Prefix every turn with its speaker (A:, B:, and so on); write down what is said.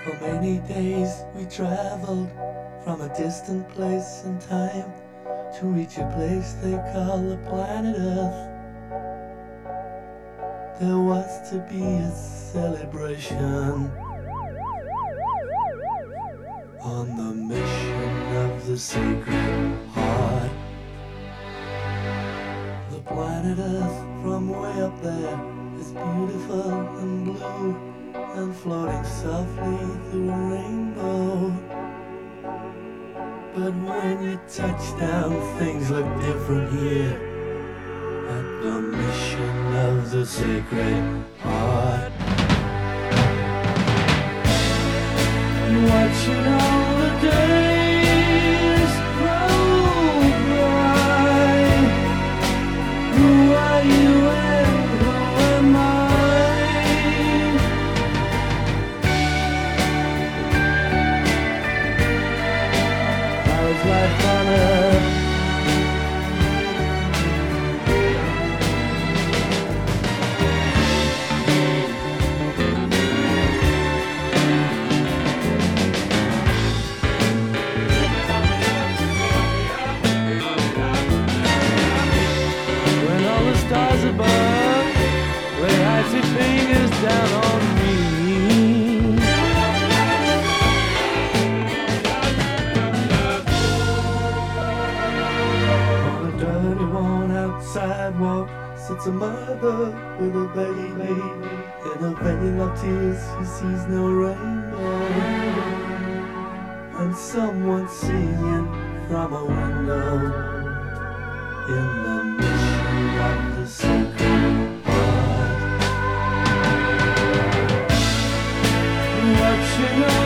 A: For many days we traveled from a distant place and time to reach a place they call the planet Earth. There was to be a celebration on the mission of the Sacred Heart. The planet Earth from way up there is beautiful and blue and floating softly through a rainbow. But when you touch down, things look different here at the mission of the Sacred Heart. Watching all the days roll by. Who are you and who am I? How's life on Earth? Stars above, lay icy fingers down on me. On a dirty, worn-out sidewalk sits a mother with a baby. In a veil of tears, she sees no rainbow. And someone singing from a window in the mission of the Sacred Heart. Watching